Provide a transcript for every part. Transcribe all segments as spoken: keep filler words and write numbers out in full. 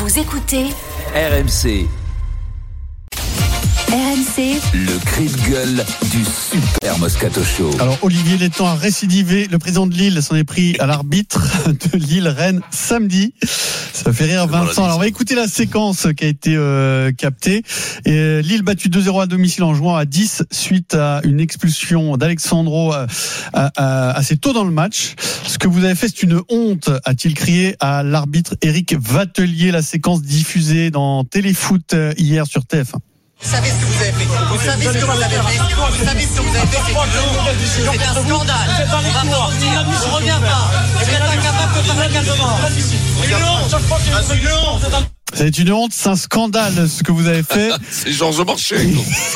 Vous écoutez R M C. R M C, Le cri de gueule du Super Moscato Show. Alors Olivier Létang a récidivé. Le président de Lille s'en est pris à l'arbitre de Lille-Rennes samedi. Ça fait rire Vincent. Alors on va écouter la séquence qui a été euh, captée. Et, euh, Lille battu deux zéro à domicile en jouant à dix suite à une expulsion d'Alexandro euh, à, à, assez tôt dans le match. Ce que vous avez fait, c'est une honte, a-t-il crié à l'arbitre Éric Vatelier. La séquence diffusée dans Téléfoot hier sur T F un. Vous savez ce que vous avez fait. Vous savez ce que vous avez fait. Vous savez ce que vous avez fait. C'est un scandale. On va pas revenir. On revient pas. Et vous êtes incapable de faire un calmement. C'est une honte, c'est un scandale ce que vous avez fait. C'est Georges Marchais.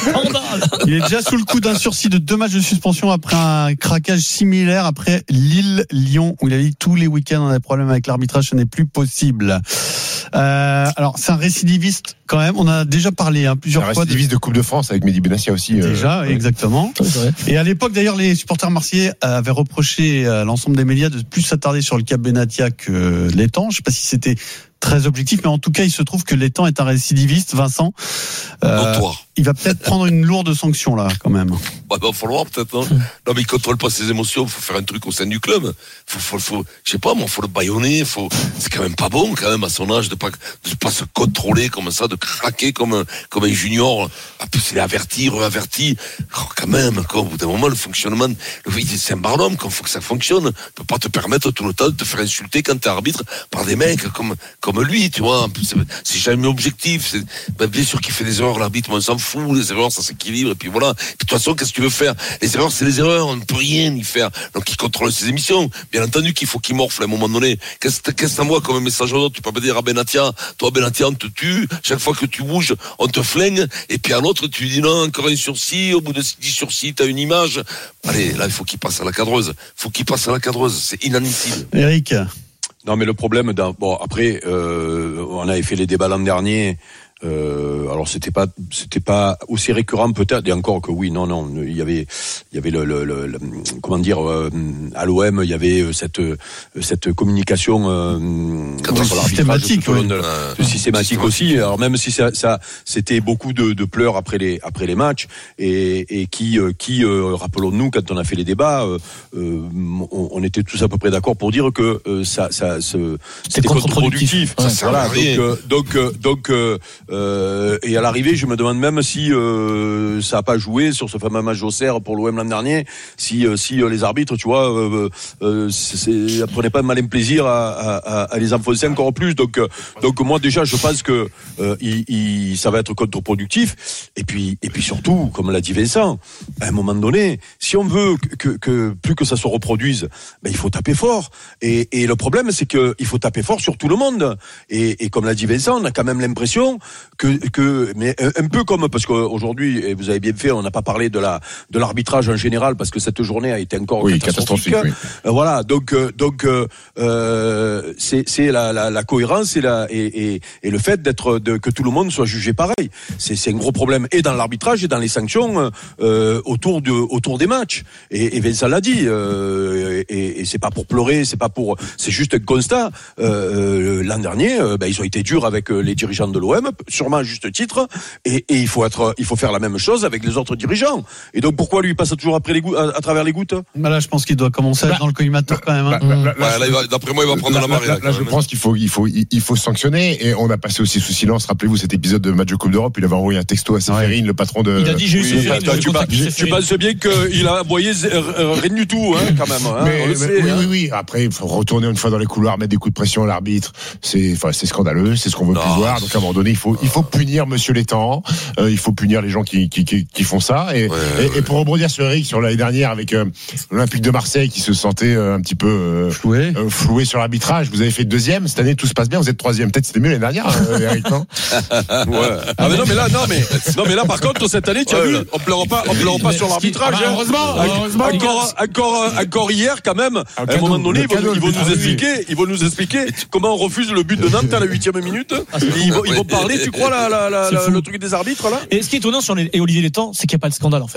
Il est déjà sous le coup d'un sursis de deux matchs de suspension après un craquage similaire après Lille-Lyon où il a dit tous les week-ends on a des problèmes avec l'arbitrage, ce n'est plus possible. Euh, alors c'est un récidiviste quand même, on a déjà parlé hein, plusieurs un fois. Un récidiviste de... de Coupe de France avec Mehdi Benassia aussi. Euh... Déjà, ouais. Exactement. Ouais. Et à l'époque d'ailleurs les supporters marseillais avaient reproché à l'ensemble des médias de plus s'attarder sur le cas Benatia que Létang. Je ne sais pas si c'était très objectif, mais en tout cas, il se trouve que Létang est un récidiviste, Vincent. Euh, il va peut-être prendre une lourde sanction, là, quand même. Bah, il va falloir, peut-être, hein. Non, mais il contrôle pas ses émotions, il faut faire un truc au sein du club. Faut, faut, faut, je sais pas, moi, faut le bâillonner, faut, c'est quand même pas bon, quand même, à son âge, de pas, de pas se contrôler comme ça, de craquer comme un, comme un junior. En plus, il est averti, re-averti. Oh, quand même, quoi, au bout d'un moment, le fonctionnement, le, c'est un barnum, quand faut que ça fonctionne. On peut pas te permettre tout le temps de te faire insulter quand t'es arbitre par des mecs comme, comme lui, tu vois. En plus, c'est, c'est jamais objectif. C'est, ben, bien sûr qu'il fait des erreurs, l'arbitre, mais on s'en fout. Les erreurs, ça s'équilibre, et puis voilà. Puis, de toute façon, qu'est-ce que tu veux faire? Les erreurs, c'est les erreurs. On ne peut rien y faire. Donc, il contrôle ses émissions. Bien entendu qu'il faut qu'il morfle à un moment donné. Qu'est-ce que qu'est-ce que t'envoies comme un message aux autres? Tu peux pas dire à Benatia, toi, Benatia, on te tue. Chaque fois que tu bouges, on te flingue. Et puis à l'autre, tu dis non, encore un sursis. Au bout de dix sursis, t'as une image. Allez, là, il faut qu'il passe à la cadreuse. Il faut qu'il passe à la cadreuse. C'est inadmissible. Eric. Non, mais le problème, bon, après, euh, on avait fait les débats l'an dernier. Euh, alors c'était pas c'était pas aussi récurrent peut-être, et encore que oui, non non il y avait il y avait le, le, le, le comment dire euh, à l'O M il y avait cette cette communication euh, systématique, oui. de, de systématique aussi. Alors même si ça, ça c'était beaucoup de, de pleurs après les après les matchs et, et qui qui euh, rappelons-nous quand on a fait les débats, euh, on, on était tous à peu près d'accord pour dire que euh, ça ça ce, c'était contre-productif. Ouais, voilà, donc euh, donc euh, donc euh, Euh, et à l'arrivée, je me demande même si euh, ça a pas joué sur ce fameux match d'Auxerre pour l'O M l'an dernier, si euh, si euh, les arbitres, tu vois, euh, euh, c'est, prenaient pas malin plaisir à, à, à les enfoncer encore plus. Donc euh, donc moi déjà, je pense que euh, il, il, ça va être contre-productif. Et puis et puis surtout, comme l'a dit Vincent, à un moment donné, si on veut que, que, que plus que ça se reproduise, ben il faut taper fort. Et, et le problème, c'est que il faut taper fort sur tout le monde. Et, et comme l'a dit Vincent, on a quand même l'impression que que mais un peu comme parce qu'aujourd'hui, et vous avez bien fait, on n'a pas parlé de la de l'arbitrage en général parce que cette journée a été encore oui, catastrophique. catastrophique oui. Voilà, donc donc euh, c'est c'est la, la la cohérence et la et et, et le fait d'être de que tout le monde soit jugé pareil. C'est c'est un gros problème et dans l'arbitrage et dans les sanctions euh, autour de autour des matchs. Et, et Vincent l'a dit. Euh, et, et c'est pas pour pleurer, c'est pas pour, c'est juste un constat. Euh, l'an dernier, euh, ben, ils ont été durs avec les dirigeants de l'O M. Sûrement à juste titre, et, et il faut être, il faut faire la même chose avec les autres dirigeants. Et donc pourquoi lui passe toujours après les gouttes, à, à travers les gouttes? Bah là, je pense qu'il doit commencer à être dans le collimateur quand même. Hein. Bah, bah, bah, là, il va, d'après moi, il va prendre là, la marée. Là, là, là, là je pense qu'il faut, il faut, il faut sanctionner. Et on a passé aussi sous silence. Rappelez-vous cet épisode de match de Coupe d'Europe. Il avait envoyé un texto à Séphérine, ouais. le patron de. Il a dit j'ai eu oui, Séphérine. Bah, tu, tu, tu penses bien qu'il a envoyé rien du tout, hein, quand même. Hein, mais, on le mais, sait, oui, hein. oui, oui. Après, il faut retourner une fois dans les couloirs, mettre des coups de pression à l'arbitre. C'est, enfin, c'est scandaleux. C'est ce qu'on veut non, plus voir. Donc à un moment donné, il faut, il faut punir Monsieur Létang. Euh, il faut punir les gens qui, qui, qui, qui font ça. Et, ouais, et, ouais. et pour rebondir sur Eric, sur l'année dernière avec euh, l'Olympique de Marseille qui se sentait euh, un petit peu euh, floué. Euh, floué sur l'arbitrage. Vous avez fait deuxième. Cette année, tout se passe bien. Vous êtes troisième. Peut-être c'était mieux l'année dernière, euh, Eric, non? Ouais. Ah mais non, mais là, non, mais non, mais là, par contre, cette année, tu as ouais, vu, là. on pleure pas, on pleure pas sur l'arbitrage. Ah bah, heureusement, hein. heureusement. Encore, encore, encore hier, quand même. À un cadeau, moment donné, ils vont, cadeau, ils vont nous ah, expliquer, oui. ils vont nous expliquer comment on refuse le but de Nantes à la huitième minute. Et ils vont, ils vont parler, tu crois, la, la, la, la, le truc des arbitres là. Et ce qui est étonnant sur les, et Olivier Létang, c'est qu'il n'y a pas de scandale en fait.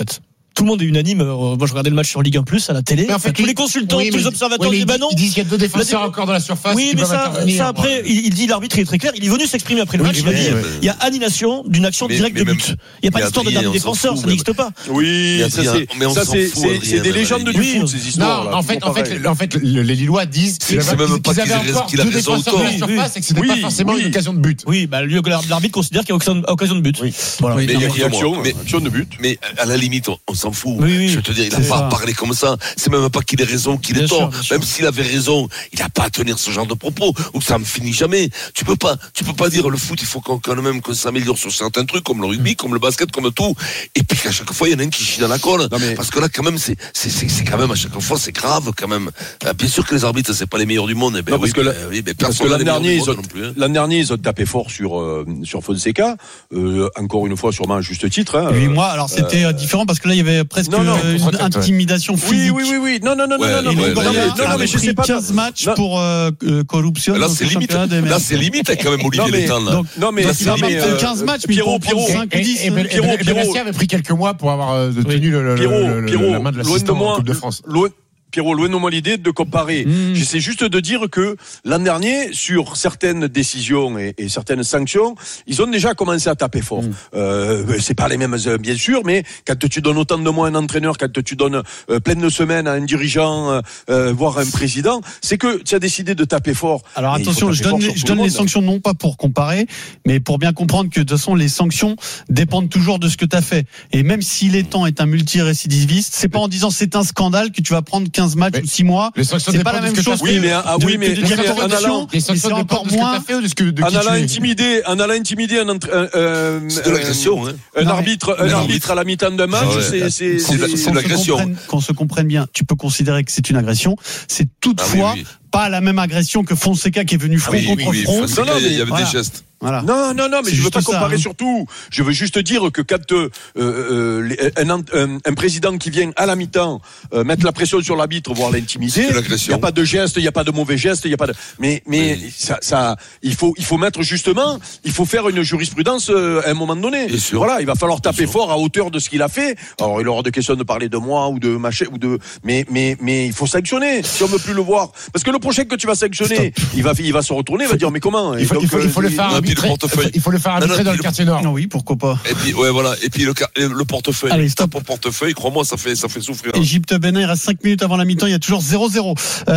tout le monde est unanime. Moi, je regardais le match sur Ligue un plus à la télé. Mais en fait, tous les consultants, oui, tous les mais- observateurs oui, mais disent bah non. Ils disent qu'il y a deux défenseurs La- encore dans la surface. Oui, qui mais peuvent ça, intervenir. ça après, il, il dit l'arbitre il est très clair. Il est venu s'exprimer après le Oui, match. Il oui, a dit oui, oui. il y a annulation d'une action Mais- directe mais de même- but. Il n'y a pas mais d'histoire de Adrien, dernier on s'en défenseur, fout, ça même. n'existe pas. Oui, Mais ça Adrien, c'est, mais on ça s'en c'est, fout, c'est, Adrien, c'est des même, légendes oui, du oui, foot, ces Non, histoires. là. en fait, en Pareil. fait, en fait, le- les Lillois disent C'est- qu'ils c'est même pas avaient qu'il ait- encore qu'il a deux raison ou défenseurs dans la tort. surface et que c'était Oui, pas forcément oui. une occasion de but. Oui, bah, lui, l'arbitre considère qu'il y a occasion, occasion de but. Oui. Voilà. Oui. Mais Il y a écoute, une action, mais- action de but. Mais à la limite, on, on s'en fout. Oui, oui, je veux te dire, il n'a c'est pas ça. à parler comme ça. C'est même pas qu'il ait raison, qu'il ait Bien sûr, tort. bien sûr. Même s'il avait raison, il n'a pas à tenir ce genre de propos ou ça ne finit jamais. Tu peux pas, tu peux pas dire le foot, il faut qu'on, quand même qu'on s'améliore sur certains trucs, comme le rugby, comme le basket, comme tout. Et puis qu'à chaque fois, il y en a un qui chie dans la colle. Non, mais- Parce que là, quand même, c'est, c'est, c'est, c'est quand même à chaque fois, c'est grave quand même. Euh, bien sûr que les arbitres, c'est pas les meilleurs du monde. Eh ben, Non, parce oui, que ben, la- oui, ben, Parce personne que n'a l'an les meilleurs dernier, du ils monde ont, non plus, hein. l'an dernier, ils ont tapé fort sur, euh, sur Fonseca. Euh, encore une fois, sûrement à juste titre. Hein. Huit mois. Alors c'était euh, différent parce que là il y avait presque Non, non, euh, une contre-attaque, ouais. intimidation Oui, physique. oui, oui, oui. Non, non, non, Ouais, non, non, Et non, ouais, le non, ouais, non, Goya ouais, mais, non, a mais je pris sais pas. quinze matchs Non. pour euh, euh, corruption. Là, dans c'est ce limite. championnat des Là, mecs. c'est limite, quand même, Olivier Non, mais- Létang, là. Donc, Non, mais, Là, c'est il va non, mais, marquer euh, quinze matchs, mais il Pierrot, peut en prendre Pierrot. cinq ou Et, dix. et, Ben- Pierrot, et Ben- Pierrot. Benassi avait pris quelques mois pour avoir euh, Oui. tenu le, le- Pierrot, le- le- Pierrot, la main de loin de l'assistant en moi, Coupe de France. loin, Pierrot, loin de moi l'idée de comparer. Mmh. J'essaie juste de dire que l'an dernier, sur certaines décisions et, et certaines sanctions, ils ont déjà commencé à taper fort. Mmh. Euh, c'est pas les mêmes, euh, bien sûr, mais quand tu donnes autant de mois à un entraîneur, quand tu donnes euh, plein de semaines à un dirigeant, euh, euh, voire à un président, c'est que tu as décidé de taper fort. Alors Mais il faut attention, taper je donne, fort les, sur je tout donne le les monde. sanctions non pas pour comparer, mais pour bien comprendre que de toute façon les sanctions dépendent toujours de ce que tu as fait. Et même si Létang est un multirécidiviste, c'est pas en disant c'est un scandale que tu vas prendre quinze matchs Mais ou six mois. Les sanctions C'est pas dépendent la de même ce que chose. t'as Oui, fait. mais, ah, de- oui, mais, de oui, dire mais en corruption, allant, Les sanctions mais c'est dépendent encore de ce que moins- t'as fait ou de ce que de en qui allant tu es. intimider, en allant intimider un, entra- un, euh, C'est de l'agression, hein. un Non, mais- arbitre, un Mais non, arbitre à la mi-temps d'un match, Ah ouais. c'est, c'est, C'est de la- c'est- c'est de Qu'on se l'agression. comprenne- Qu'on se comprenne bien, tu peux considérer que c'est une agression. C'est toutefois Ah oui, oui. pas la même agression que Fonseca qui est venu front Oui, oui, contre oui. front. Fonseca, Non, non, il y mais avait voilà. des gestes. Voilà. Non, non, non, mais C'est je veux juste pas ça, comparer hein. sur tout. Je veux juste dire que quand euh, euh, les- un, un, un président qui vient à la mi-temps euh, mettre la pression sur l'arbitre, voire l'intimider, C'est de il l'agression. n'y a pas de geste, il n'y a pas de mauvais geste, il y a pas de. Mais, mais Oui. ça, ça, il faut, il faut mettre justement, il faut faire une jurisprudence euh, à un moment donné. Bien sûr. Voilà, il va falloir taper Bien sûr. fort à hauteur de ce qu'il a fait. Alors, il aura de question de parler de moi ou de machin ou de, mais, mais, mais il faut sanctionner si on veut plus le voir. Parce que le prochain que tu vas sanctionner, il va, il va se retourner, il va dire mais comment Il faut, Et il faut, donc, il faut le euh, faire et puis le arbitrer. portefeuille. Il faut le faire Non, non, arbitrer dans puis le le- quartier nord. Ah oui, pourquoi pas. Et puis, ouais, voilà. Et puis le, car- le portefeuille. Allez, stop. Pour portefeuille, crois-moi, ça fait, ça fait souffrir. Égypte Bénin, il reste cinq minutes avant la mi-temps, il y a toujours zéro zéro.